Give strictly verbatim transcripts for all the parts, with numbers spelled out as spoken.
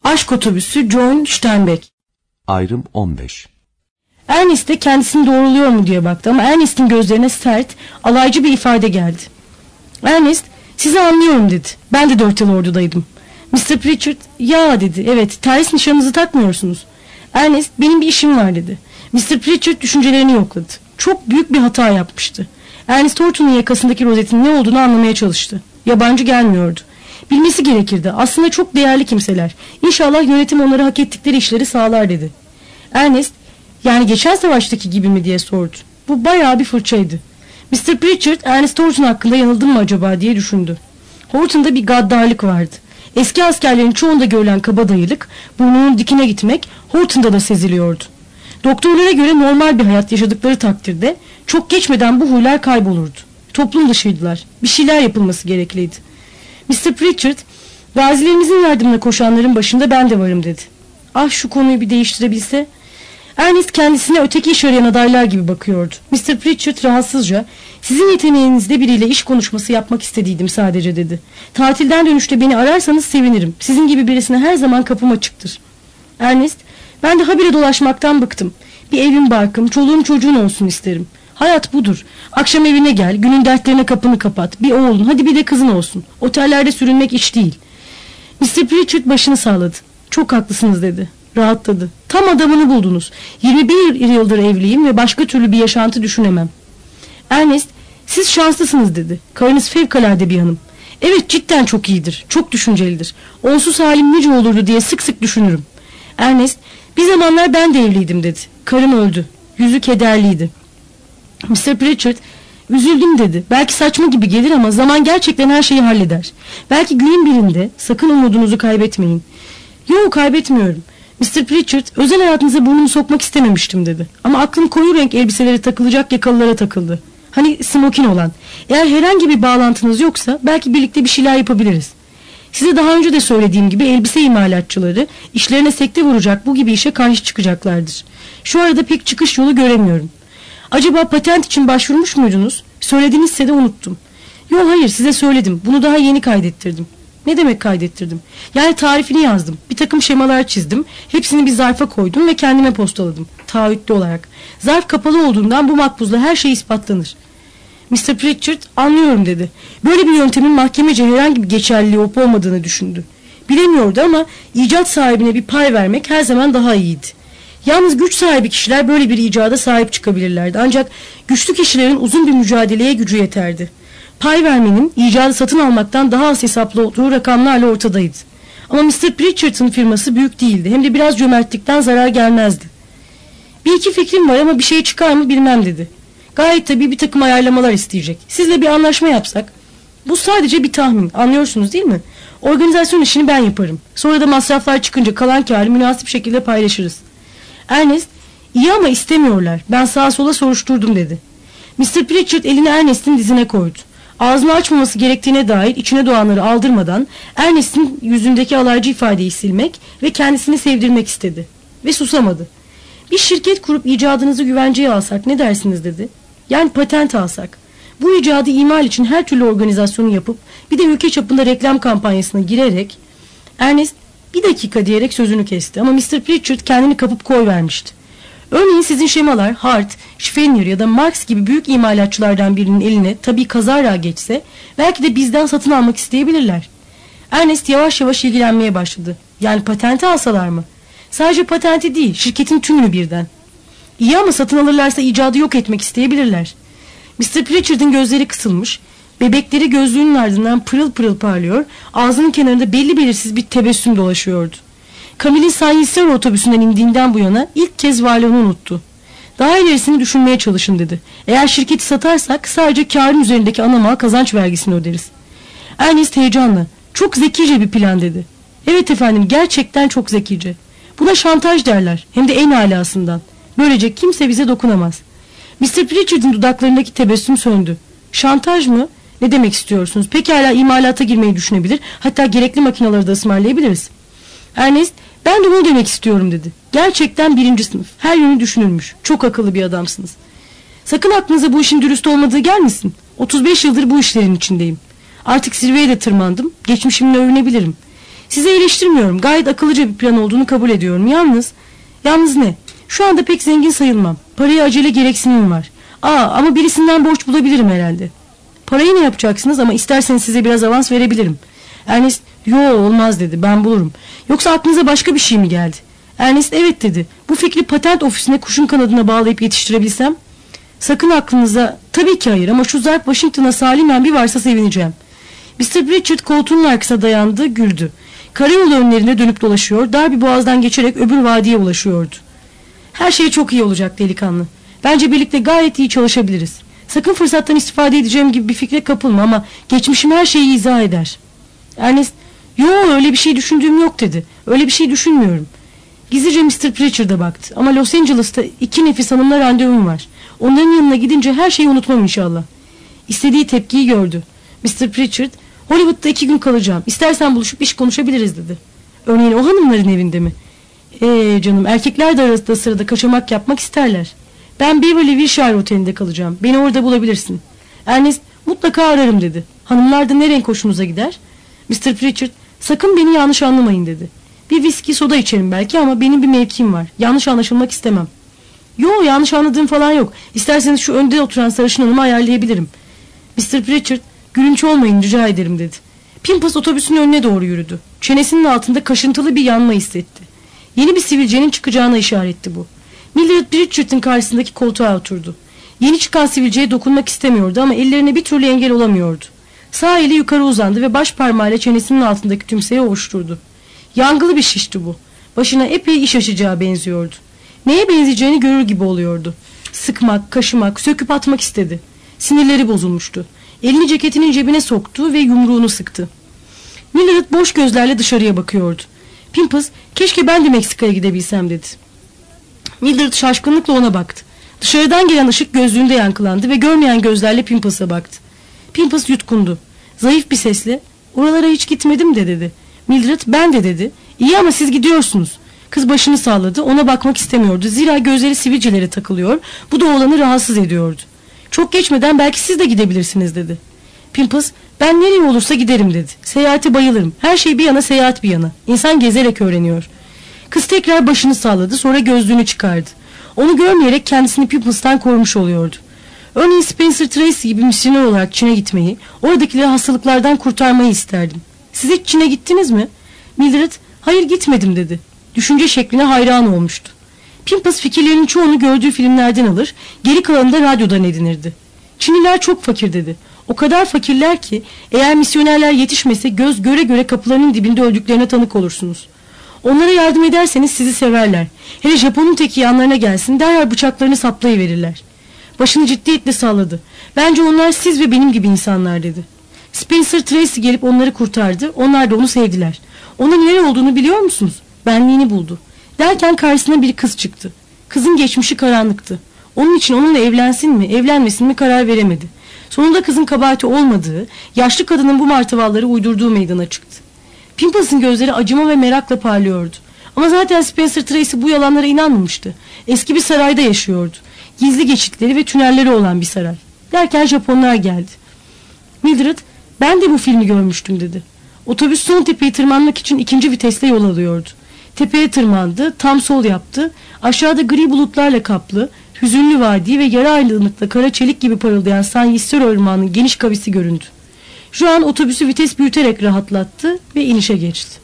Aşk Otobüsü, John Steinbeck. Ayrım on beş. Ernest de kendisini doğruluyor mu diye baktı ama Ernest'in gözlerine sert, alaycı bir ifade geldi. Ernest, sizi anlıyorum dedi. Ben de dört yıl ordudaydım. mister Pritchard, ya dedi, evet, ters nişanınızı takmıyorsunuz. Ernest, benim bir işim var dedi. mister Pritchard düşüncelerini yokladı. Çok büyük bir hata yapmıştı. Ernest Horton'un yakasındaki rozetin ne olduğunu anlamaya çalıştı. Yabancı gelmiyordu. Bilmesi gerekirdi. Aslında çok değerli kimseler. İnşallah yönetim onları hak ettikleri işleri sağlar dedi. Ernest, yani geçen savaştaki gibi mi diye sordu. Bu bayağı bir fırçaydı. mister Pritchard, Ernest Horton hakkında yanıldım mı acaba diye düşündü. Horton'da bir gaddarlık vardı. Eski askerlerin çoğunda görülen kabadayılık, burnunun dikine gitmek Horton'da da seziliyordu. Doktorlara göre normal bir hayat yaşadıkları takdirde çok geçmeden bu huylar kaybolurdu. Toplum dışıydılar. Bir şeyler yapılması gerekliydi. mister Pritchard, gazilerimizin yardımına koşanların başında ben de varım dedi. Ah, şu konuyu bir değiştirebilse. Ernest kendisine öteki iş arayan adaylar gibi bakıyordu. mister Pritchard rahatsızca, sizin yeteneğinizde biriyle iş konuşması yapmak istediydim sadece dedi. Tatilden dönüşte beni ararsanız sevinirim. Sizin gibi birisine her zaman kapım açıktır. Ernest, ben de habire dolaşmaktan bıktım. Bir evim barkım, çoluğum çocuğun olsun isterim. Hayat budur. Akşam evine gel, günün dertlerine kapını kapat. Bir oğlun, hadi bir de kızın olsun. Otellerde sürünmek iş değil. mister Pritchard başını salladı. Çok haklısınız dedi. Rahatladı. Tam adamını buldunuz. yirmi bir yıldır evliyim ve başka türlü bir yaşantı düşünemem. Ernest, siz şanslısınız dedi. Karınız fevkalade bir hanım. Evet, cidden çok iyidir. Çok düşüncelidir. Onsuz halim nice olurdu diye sık sık düşünürüm. Ernest, bir zamanlar ben de evliydim dedi. Karım öldü. Yüzü kederliydi. mister Pritchard, üzüldüm dedi. Belki saçma gibi gelir ama zaman gerçekten her şeyi halleder. Belki günün birinde, sakın umudunuzu kaybetmeyin. Yok, kaybetmiyorum. mister Pritchard, özel hayatınıza burnumu sokmak istememiştim dedi. Ama aklım koyu renk elbiseleri takılacak yakalılara takıldı. Hani smokin olan. Eğer herhangi bir bağlantınız yoksa belki birlikte bir şeyler yapabiliriz. Size daha önce de söylediğim gibi elbise imalatçıları işlerine sekte vuracak bu gibi işe karşı çıkacaklardır. Şu arada pek çıkış yolu göremiyorum. Acaba patent için başvurmuş muydunuz? Söyledinizse de unuttum. Yok, hayır, size söyledim. Bunu daha yeni kaydettirdim. Ne demek kaydettirdim? Yani tarifini yazdım. Bir takım şemalar çizdim. Hepsini bir zarfa koydum ve kendime postaladım. Taahhütlü olarak. Zarf kapalı olduğundan bu makbuzla her şey ispatlanır. mister Pritchard, anlıyorum dedi. Böyle bir yöntemin mahkemece herhangi bir geçerliliği olup olmadığını düşündü. Bilemiyordu ama icat sahibine bir pay vermek her zaman daha iyiydi. Yalnız güç sahibi kişiler böyle bir icada sahip çıkabilirlerdi. Ancak güçlü kişilerin uzun bir mücadeleye gücü yeterdi. Pay vermenin icadı satın almaktan daha az hesaplı olduğu rakamlarla ortadaydı. Ama mister Pritchard'ın firması büyük değildi. Hem de biraz cömertlikten zarar gelmezdi. Bir iki fikrim var ama bir şey çıkar mı bilmem dedi. Gayet tabii bir takım ayarlamalar isteyecek. Sizle bir anlaşma yapsak. Bu sadece bir tahmin, anlıyorsunuz değil mi? Organizasyon işini ben yaparım. Sonra da masraflar çıkınca kalan kârı münasip şekilde paylaşırız. Ernest, iyi ama istemiyorlar. Ben sağa sola soruşturdum dedi. mister Pritchard elini Ernest'in dizine koydu. Ağzını açmaması gerektiğine dair içine doğanları aldırmadan Ernest'in yüzündeki alaycı ifadeyi silmek ve kendisini sevdirmek istedi. Ve susamadı. Bir şirket kurup icadınızı güvenceye alsak ne dersiniz dedi. Yani patent alsak. Bu icadı imal için her türlü organizasyonu yapıp bir de ülke çapında reklam kampanyasına girerek. Ernest bir dakika diyerek sözünü kesti ama mister Pritchard kendini kapıp koyvermişti. Örneğin sizin şemalar Hart, Schfenner ya da Marx gibi büyük imalatçılardan birinin eline tabii kazara geçse belki de bizden satın almak isteyebilirler. Ernest yavaş yavaş ilgilenmeye başladı. Yani patenti alsalar mı? Sadece patenti değil, şirketin tümünü birden. İyi ama satın alırlarsa icadı yok etmek isteyebilirler. mister Pritchard'ın gözleri kısılmış, bebekleri gözlüğünün ardından pırıl pırıl parlıyor, ağzının kenarında belli belirsiz bir tebessüm dolaşıyordu. Camille'in Saint Cyr otobüsünden indiğinden bu yana ilk kez varlığını unuttu. Daha ilerisini düşünmeye çalışın dedi. Eğer şirketi satarsak sadece kârın üzerindeki ana mal kazanç vergisini öderiz. Ernest heyecanla, çok zekice bir plan dedi. Evet efendim, gerçekten çok zekice. Buna şantaj derler, hem de en alasından. Böylece kimse bize dokunamaz. mister Pritchard'ın dudaklarındaki tebessüm söndü. Şantaj mı? Ne demek istiyorsunuz? Pekala imalata girmeyi düşünebilir, hatta gerekli makinaları da ısmarlayabiliriz. Ernest, ben de bunu demek istiyorum dedi. Gerçekten birinci sınıf, her yönü düşünülmüş. Çok akıllı bir adamsınız. Sakın aklınıza bu işin dürüst olmadığı gelmesin. otuz beş yıldır bu işlerin içindeyim. Artık zirveye de tırmandım. Geçmişimle övünebilirim. Sizi eleştirmiyorum. Gayet akıllıca bir plan olduğunu kabul ediyorum. Yalnız, yalnız ne? Şu anda pek zengin sayılmam. Paraya acele gereksinimim var. Aa, ama birisinden borç bulabilirim herhalde. Parayı ne yapacaksınız, ama isterseniz size biraz avans verebilirim. Ernest, yo olmaz dedi, ben bulurum. Yoksa aklınıza başka bir şey mi geldi? Ernest evet dedi. Bu fikri patent ofisine kuşun kanadına bağlayıp yetiştirebilsem? Sakın aklınıza, tabii ki hayır, ama şu zarf Washington'a salimen bir varsa sevineceğim. mister Pritchard koltuğunun arkasına dayandı, güldü. Karayolu önlerinde dönüp dolaşıyor, dar bir boğazdan geçerek öbür vadiye ulaşıyordu. Her şey çok iyi olacak delikanlı. Bence birlikte gayet iyi çalışabiliriz. Sakın fırsattan istifade edeceğim gibi bir fikre kapılma, ama geçmişim her şeyi izah eder. Ernest, yo öyle bir şey düşündüğüm yok dedi. Öyle bir şey düşünmüyorum. Gizlice mister Pritchard'a baktı. Ama Los Angeles'ta iki nefis hanımla randevum var. Onların yanına gidince her şeyi unutmam inşallah. İstediği tepkiyi gördü. mister Pritchard, Hollywood'da iki gün kalacağım. İstersen buluşup iş konuşabiliriz dedi. Örneğin o hanımların evinde mi? Eee canım, erkekler de arasında sırada kaçamak yapmak isterler. Ben Beverly Wilshire Oteli'nde kalacağım. Beni orada bulabilirsin. Ernest, mutlaka ararım dedi. Hanımlar da ne renk hoşunuza gider? mister Pritchard, sakın beni yanlış anlamayın dedi. Bir viski soda içerim belki, ama benim bir mevkim var. Yanlış anlaşılmak istemem. Yo, yanlış anladığım falan yok. İsterseniz şu önde oturan sarışın hanımı ayarlayabilirim. mister Pritchard, gülünç olmayın rica ederim dedi. Pimples otobüsün önüne doğru yürüdü. Çenesinin altında kaşıntılı bir yanma hissetti. Yeni bir sivilcenin çıkacağına işaretti bu. Mildred Pritchard'ın karşısındaki koltuğa oturdu. Yeni çıkan sivilceye dokunmak istemiyordu, ama ellerine bir türlü engel olamıyordu. Sağ eli yukarı uzandı ve baş parmağıyla çenesinin altındaki tümseyi ovuşturdu. Yangılı bir şişti bu. Başına epey iş açacağı benziyordu. Neye benzeyeceğini görür gibi oluyordu. Sıkmak, kaşımak, söküp atmak istedi. Sinirleri bozulmuştu. Elini ceketinin cebine soktu ve yumruğunu sıktı. Mildred boş gözlerle dışarıya bakıyordu. Pimples, keşke ben de Meksika'ya gidebilsem dedi. Mildred şaşkınlıkla ona baktı. Dışarıdan gelen ışık gözlüğünde yankılandı ve görmeyen gözlerle Pimples'a baktı. Pimples yutkundu. Zayıf bir sesle, oralara hiç gitmedim de dedi. Mildred, ben de dedi. İyi ama siz gidiyorsunuz. Kız başını salladı, ona bakmak istemiyordu. Zira gözleri sivilcelere takılıyor, bu da oğlanı rahatsız ediyordu. Çok geçmeden belki siz de gidebilirsiniz dedi. Pimples, ben nereye olursa giderim dedi. Seyahate bayılırım. Her şey bir yana, seyahat bir yana. İnsan gezerek öğreniyor. Kız tekrar başını salladı, sonra gözlüğünü çıkardı. Onu görmeyerek kendisini Pimples'tan korumuş oluyordu. Örneğin Spencer Tracy gibi misyoner olarak Çin'e gitmeyi, oradakileri hastalıklardan kurtarmayı isterdim. Siz hiç Çin'e gittiniz mi? Mildred, hayır gitmedim dedi. Düşünce şekline hayran olmuştu. Pimples fikirlerinin çoğunu gördüğü filmlerden alır, geri kalanını da radyodan edinirdi. Çinliler çok fakir dedi. O kadar fakirler ki eğer misyonerler yetişmese göz göre göre kapılarının dibinde öldüklerine tanık olursunuz. Onlara yardım ederseniz sizi severler. Hele Japon'un teki yanlarına gelsin derhal bıçaklarını saplayıverirler. Başını ciddiyetle salladı. Bence onlar siz ve benim gibi insanlar dedi. Spencer Tracy gelip onları kurtardı. Onlar da onu sevdiler. Onun neler olduğunu biliyor musunuz? Benliğini buldu. Derken karşısına bir kız çıktı. Kızın geçmişi karanlıktı. Onun için onunla evlensin mi, evlenmesin mi karar veremedi. Sonunda kızın kabahati olmadığı, yaşlı kadının bu martıvalları uydurduğu meydana çıktı. Pimples'ın gözleri acıma ve merakla parlıyordu. Ama zaten Spencer Tracy bu yalanlara inanmamıştı. Eski bir sarayda yaşıyordu. Gizli geçitleri ve tünelleri olan bir saray. Derken Japonlar geldi. Mildred, ben de bu filmi görmüştüm dedi. Otobüs son tepeyi tırmanmak için ikinci vitesle yol alıyordu. Tepeye tırmandı, tam sol yaptı. Aşağıda gri bulutlarla kaplı, hüzünlü vadi ve yarı aydınlıkla kara çelik gibi parıldayan San Yisero Irmağı'nın geniş kavisi göründü. Şu an otobüsü vites büyüterek rahatlattı ve inişe geçti.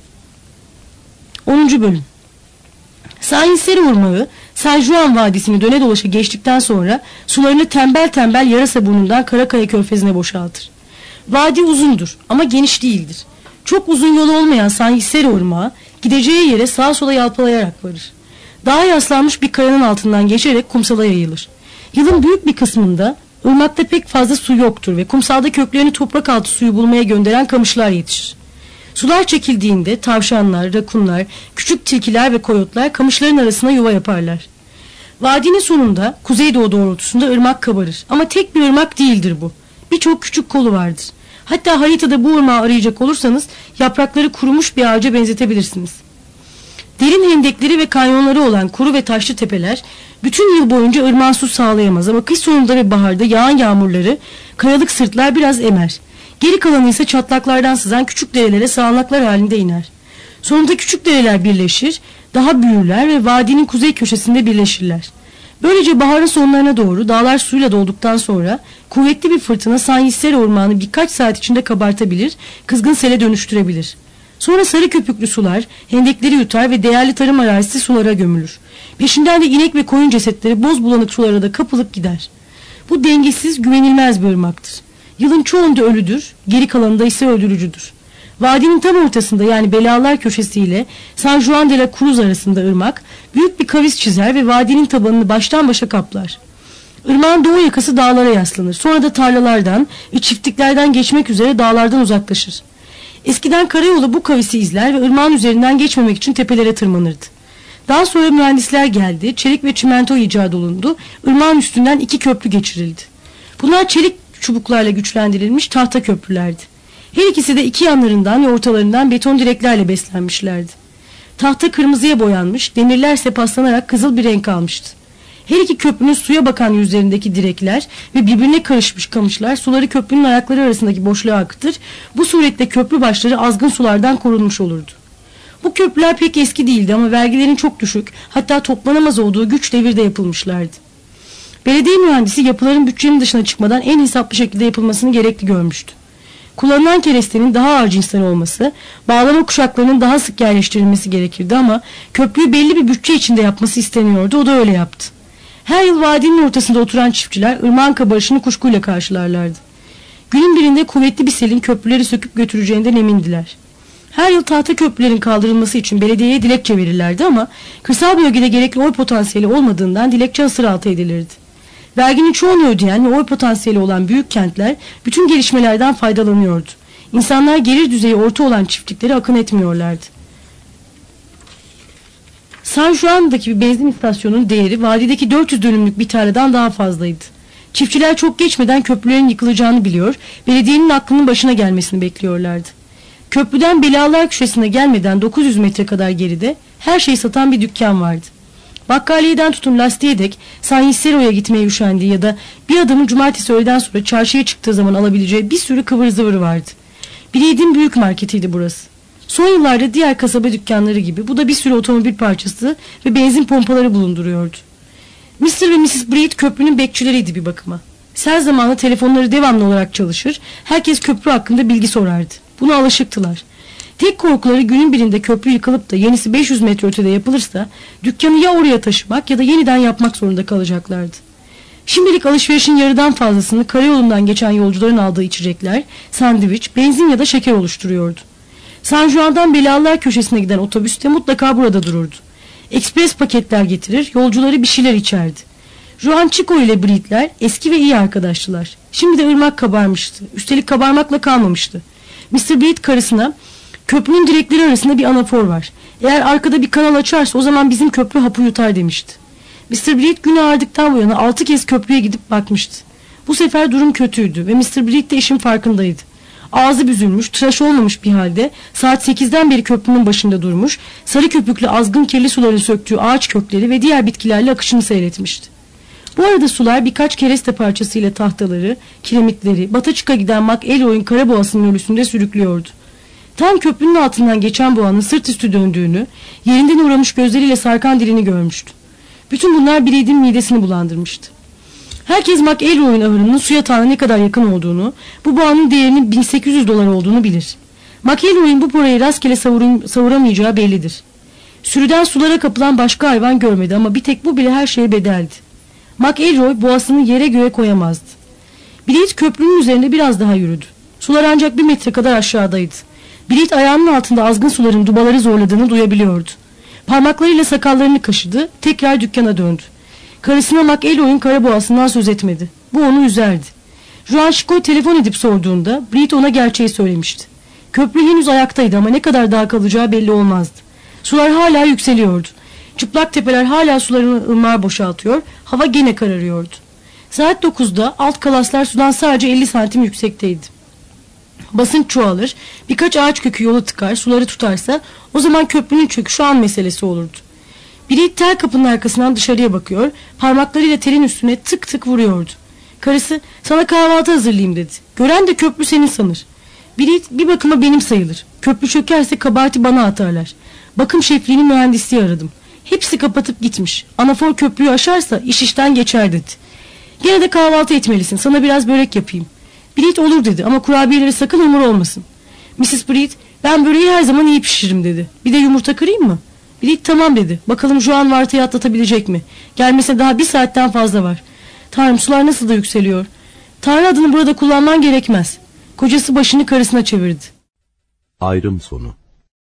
onuncu bölüm. San Yisero Irmağı, San Juan Vadisi'ni döne dolaşa geçtikten sonra sularını tembel tembel yarasa burnundan Karakaya Körfezi'ne boşaltır. Vadi uzundur ama geniş değildir. Çok uzun yolu olmayan San Yisero Irmağı gideceği yere sağa sola yalpalayarak varır. Dağa yaslanmış bir kayanın altından geçerek kumsala yayılır. Yılın büyük bir kısmında ırmakta pek fazla su yoktur ve kumsalda köklerini toprak altı suyu bulmaya gönderen kamışlar yetişir. Sular çekildiğinde tavşanlar, rakunlar, küçük tilkiler ve koyotlar kamışların arasına yuva yaparlar. Vadinin sonunda kuzeydoğu doğrultusunda ırmak kabarır ama tek bir ırmak değildir bu. Birçok küçük kolu vardır. Hatta haritada bu ırmağı arayacak olursanız yaprakları kurumuş bir ağaca benzetebilirsiniz. Derin hendekleri ve kanyonları olan kuru ve taşlı tepeler bütün yıl boyunca ırmağın su sağlayamaz ama kış sonunda ve baharda yağan yağmurları kayalık sırtlar biraz emer. Geri kalanı ise çatlaklardan sızan küçük derelere sağanaklar halinde iner. Sonunda küçük dereler birleşir, daha büyürler ve vadinin kuzey köşesinde birleşirler. Böylece baharın sonlarına doğru dağlar suyla dolduktan sonra kuvvetli bir fırtına San Yisero ormanı birkaç saat içinde kabartabilir, kızgın sele dönüştürebilir. Sonra sarı köpüklü sular hendekleri yutar ve değerli tarım arazisi sulara gömülür. Peşinden de inek ve koyun cesetleri boz bulanık sulara da kapılıp gider. Bu dengesiz, güvenilmez bir ırmaktır. Yılın çoğunda ölüdür, geri kalanında ise öldürücüdür. Vadinin tam ortasında, yani Belalar köşesiyle San Juan de la Cruz arasında ırmak büyük bir kavis çizer ve vadinin tabanını baştan başa kaplar. Irmağın doğu yakası dağlara yaslanır. Sonra da tarlalardan ve çiftliklerden geçmek üzere dağlardan uzaklaşır. Eskiden karayolu bu kavisi izler ve ırmağın üzerinden geçmemek için tepelere tırmanırdı. Daha sonra mühendisler geldi, çelik ve çimento icat olundu, ırmağın üstünden iki köprü geçirildi. Bunlar çelik çubuklarla güçlendirilmiş tahta köprülerdi. Her ikisi de iki yanlarından ve ortalarından beton direklerle beslenmişlerdi. Tahta kırmızıya boyanmış, demirlerse paslanarak kızıl bir renk almıştı. Her iki köprünün suya bakan yüzlerindeki direkler ve birbirine karışmış kamışlar suları köprünün ayakları arasındaki boşluğa akıtır. Bu surette köprü başları azgın sulardan korunmuş olurdu. Bu köprüler pek eski değildi ama vergilerin çok düşük, hatta toplanamaz olduğu güç devirde yapılmışlardı. Belediye mühendisi yapıların bütçenin dışına çıkmadan en hesaplı şekilde yapılmasını gerekli görmüştü. Kullanılan kerestenin daha ağır cinsten olması, bağlama kuşaklarının daha sık yerleştirilmesi gerekirdi ama köprüyü belli bir bütçe içinde yapması isteniyordu, o da öyle yaptı. Her yıl vadinin ortasında oturan çiftçiler ırmağın kabarışını kuşkuyla karşılarlardı. Günün birinde kuvvetli bir selin köprüleri söküp götüreceğinden emindiler. Her yıl tahta köprülerin kaldırılması için belediyeye dilekçe verirlerdi ama kırsal bölgede gerekli oy potansiyeli olmadığından dilekçe hasıraltı edilirdi. Verginin çoğunu ödeyen ve oy potansiyeli olan büyük kentler bütün gelişmelerden faydalanıyordu. İnsanlar gelir düzeyi orta olan çiftliklere akın etmiyorlardı. San Juan'daki bir benzin istasyonunun değeri vadideki dört yüz dönümlük bir tarladan daha fazlaydı. Çiftçiler çok geçmeden köprülerin yıkılacağını biliyor, belediyenin aklının başına gelmesini bekliyorlardı. Köprüden Belalar köşesine gelmeden dokuz yüz metre kadar geride her şeyi satan bir dükkan vardı. Bakkaliyeden tutun lastiğe dek San Yisero'ya gitmeye üşendiği ya da bir adamın cumartesi öğleden sonra çarşıya çıktığı zaman alabileceği bir sürü kıvır zıvır vardı. Breed'in büyük marketiydi burası. Son yıllarda diğer kasaba dükkanları gibi bu da bir sürü otomobil parçası ve benzin pompaları bulunduruyordu. mister ve missis Breed köprünün bekçileriydi bir bakıma. Sel zamanı telefonları devamlı olarak çalışır, herkes köprü hakkında bilgi sorardı. Buna alışıktılar. Tek korkuları günün birinde köprü yıkılıp da yenisi beş yüz metre ötede yapılırsa dükkanı ya oraya taşımak ya da yeniden yapmak zorunda kalacaklardı. Şimdilik alışverişin yarıdan fazlasını karayolundan geçen yolcuların aldığı içecekler, sandviç, benzin ya da şeker oluşturuyordu. San Juan'dan Belalar köşesine giden otobüs de mutlaka burada dururdu. Ekspres paketler getirir, yolcuları bir şeyler içerdi. Juan Chico ile Breed'ler eski ve iyi arkadaştılar. Şimdi de ırmak kabarmıştı. Üstelik kabarmakla kalmamıştı. mister Breed karısına, köprünün direkleri arasında bir anafor var. Eğer arkada bir kanal açarsa o zaman bizim köprü hapı yutar demişti. mister Breed günü ağardıktan bu yana altı kez köprüye gidip bakmıştı. Bu sefer durum kötüydü ve mister Breed de işin farkındaydı. Ağzı büzülmüş, tıraş olmamış bir halde saat sekizden beri köprünün başında durmuş, sarı köpüklü azgın kirli suların söktüğü ağaç kökleri ve diğer bitkilerle akışını seyretmişti. Bu arada sular birkaç kereste parçasıyla tahtaları, kiremitleri, Bataçık'a giden McElroy'un kara boğasının ölüsünde sürüklüyordu. Tam köprünün altından geçen boğanın sırt üstü döndüğünü, yerinden uğramış gözleriyle sarkan dilini görmüştü. Bütün bunlar Breed'in midesini bulandırmıştı. Herkes McElroy'un ahırının su yatağına ne kadar yakın olduğunu, bu boğanın değerinin bin sekiz yüz dolar olduğunu bilir. McElroy'un bu parayı rastgele savur savuramayacağı bellidir. Sürüden sulara kapılan başka hayvan görmedi ama bir tek bu bile her şeye bedeldi. McElroy boğasını yere göğe koyamazdı. Breed köprünün üzerinde biraz daha yürüdü. Sular ancak bir metre kadar aşağıdaydı. Breed ayağının altında azgın suların dubaları zorladığını duyabiliyordu. Parmaklarıyla sakallarını kaşıdı, tekrar dükkana döndü. Karısına McElroy'un kara boğasından söz etmedi. Bu onu üzerdi. Juan Chico telefon edip sorduğunda Breed ona gerçeği söylemişti. Köprü henüz ayaktaydı ama ne kadar daha kalacağı belli olmazdı. Sular hala yükseliyordu. Çıplak tepeler hala sularını ırmağa boşaltıyor, hava gene kararıyordu. Saat dokuzda alt kalaslar sudan sadece elli santim yüksekteydi. Basınç çoğalır, birkaç ağaç kökü yolu tıkar, suları tutarsa o zaman köprünün çöküşü an meselesi olurdu. Biri tel kapının arkasından dışarıya bakıyor, parmaklarıyla telin üstüne tık tık vuruyordu. Karısı, sana kahvaltı hazırlayayım dedi. Gören de köprü senin sanır. Brit bir bakıma benim sayılır. Köprü çökerse kabahati bana atarlar. Bakım şefliğinin mühendisliği aradım. Hepsi kapatıp gitmiş. Anafor köprüyü aşarsa iş işten geçer dedi. Gene de kahvaltı etmelisin. Sana biraz börek yapayım. Brit olur dedi ama kurabiyeleri sakın hamur olmasın. missis Brit ben böreği her zaman iyi pişiririm dedi. Bir de yumurta kırayım mı? Brit tamam dedi. Bakalım Juan Varta'yı atlatabilecek mi? Gelmesine daha bir saatten fazla var. Tanrım sular nasıl da yükseliyor. Tanrı adını burada kullanman gerekmez. Kocası başını karısına çevirdi. Ayrım sonu.